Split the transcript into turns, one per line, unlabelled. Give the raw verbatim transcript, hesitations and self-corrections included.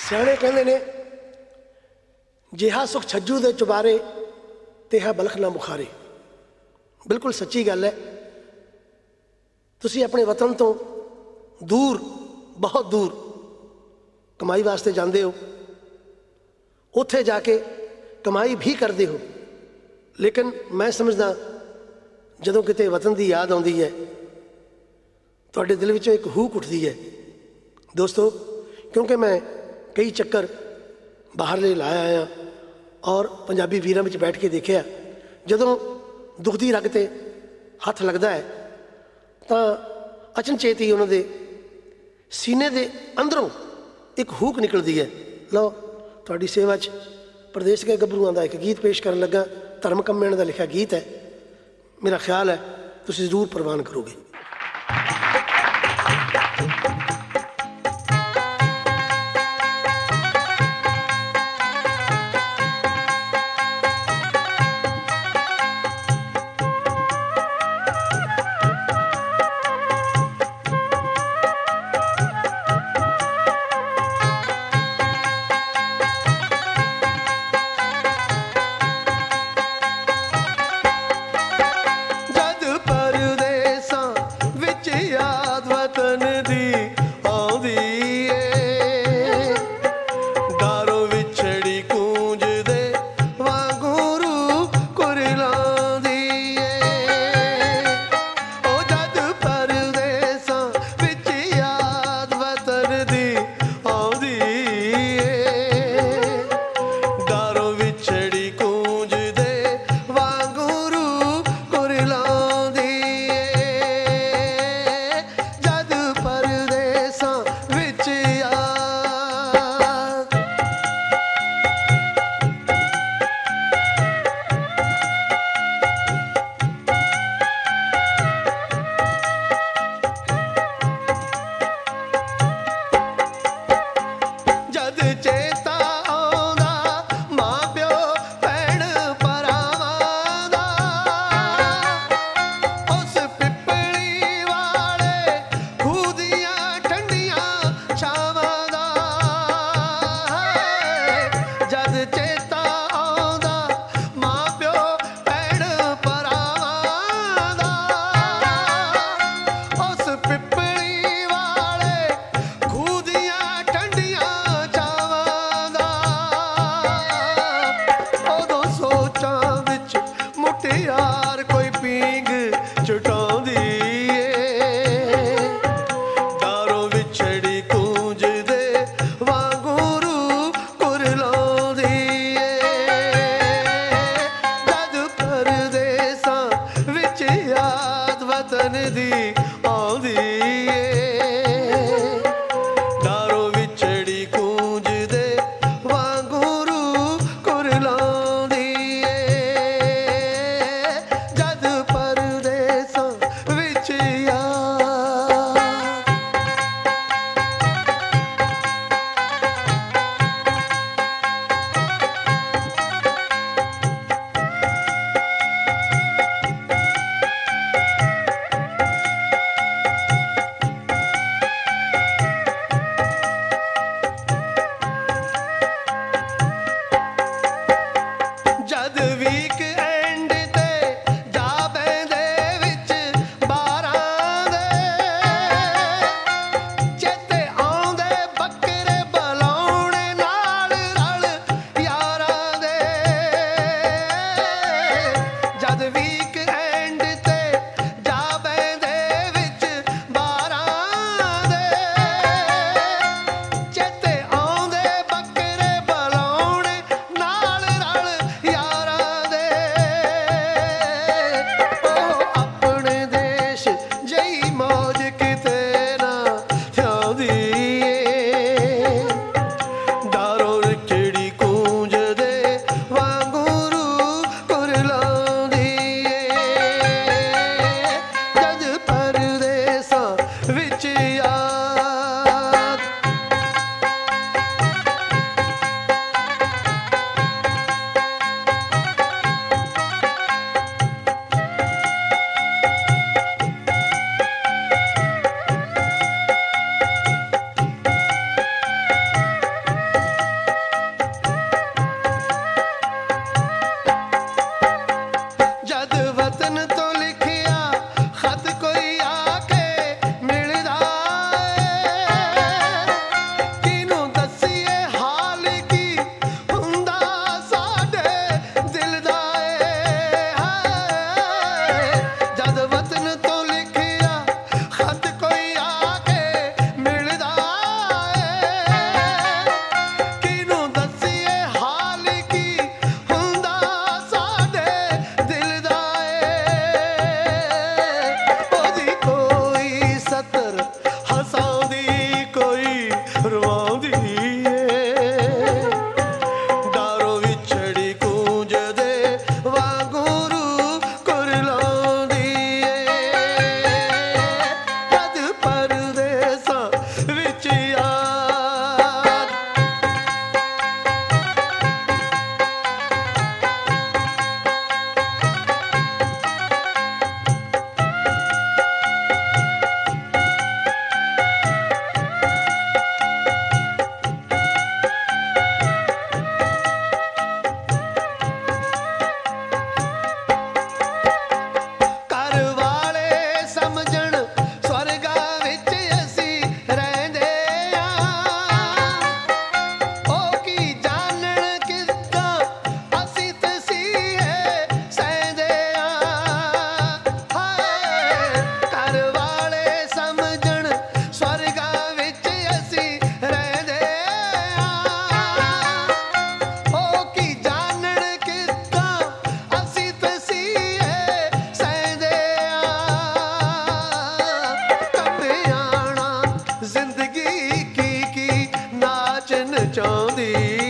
ਸਿਆਣੇ ਕਹਿੰਦੇ ਨੇ ਜਿਹਾ ਸੁਖ ਛੱਜੂ ਦੇ ਚੁਬਾਰੇ ਤਿਹਾ ਬਲਖ ਨਾ ਮੁਖਾਰੇ। ਬਿਲਕੁਲ ਸੱਚੀ ਗੱਲ ਹੈ। ਤੁਸੀਂ ਆਪਣੇ ਵਤਨ ਤੋਂ ਦੂਰ, ਬਹੁਤ ਦੂਰ ਕਮਾਈ ਵਾਸਤੇ ਜਾਂਦੇ ਹੋ, ਉੱਥੇ ਜਾ ਕੇ ਕਮਾਈ ਵੀ ਕਰਦੇ ਹੋ, ਲੇਕਿਨ ਮੈਂ ਸਮਝਦਾ ਜਦੋਂ ਕਿਤੇ ਵਤਨ ਦੀ ਯਾਦ ਆਉਂਦੀ ਹੈ ਤੁਹਾਡੇ ਦਿਲ ਵਿੱਚੋਂ ਇੱਕ ਹੂਕ ਉੱਠਦੀ ਹੈ। ਦੋਸਤੋ, ਕਿਉਂਕਿ ਮੈਂ ਕਈ ਚੱਕਰ ਬਾਹਰਲੇ ਲਾਇਆ ਆਇਆ ਔਰ ਪੰਜਾਬੀ ਵੀਰਾਂ ਵਿੱਚ ਬੈਠ ਕੇ ਦੇਖਿਆ, ਜਦੋਂ ਦੁੱਖ ਦੀ ਰਗ 'ਤੇ ਹੱਥ ਲੱਗਦਾ ਹੈ ਤਾਂ ਅਚਨਚੇਤ ਹੀ ਉਹਨਾਂ ਦੇ ਸੀਨੇ ਦੇ ਅੰਦਰੋਂ ਇੱਕ ਹੂਕ ਨਿਕਲਦੀ ਹੈ। ਲਓ, ਤੁਹਾਡੀ ਸੇਵਾ 'ਚ ਪ੍ਰਦੇਸ਼ ਕੇ ਗੱਭਰੂਆਂ ਦਾ ਇੱਕ ਗੀਤ ਪੇਸ਼ ਕਰਨ ਲੱਗਾ। ਧਰਮ ਕੰਮਿਆਣ ਦਾ ਲਿਖਿਆ ਗੀਤ ਹੈ। ਮੇਰਾ ਖਿਆਲ ਹੈ ਤੁਸੀਂ ਜ਼ਰੂਰ ਪ੍ਰਵਾਨ ਕਰੋਗੇ।
ਪਿੱਪਲੀ ਵਾਲੇ ਖੂਹ ਦੀਆਂ ਠੰਡੀਆਂ ਛਾਵਾਂ ਚਾਹੁੰਦੀ